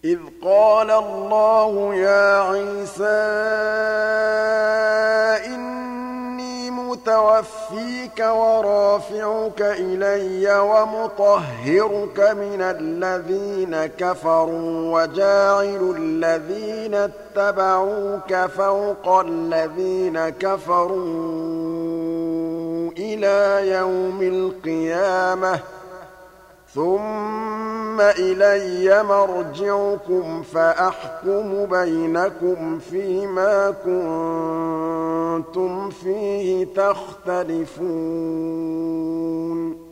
إذ قال الله يا عيسى إني متوفيك ورافعك إلي ومطهرك من الذين كفروا وجاعل الذين اتبعوك فوق الذين كفروا إلى يوم القيامة ثم إلي مرجعكم فأحكم بينكم فيما كنتم فيه تختلفون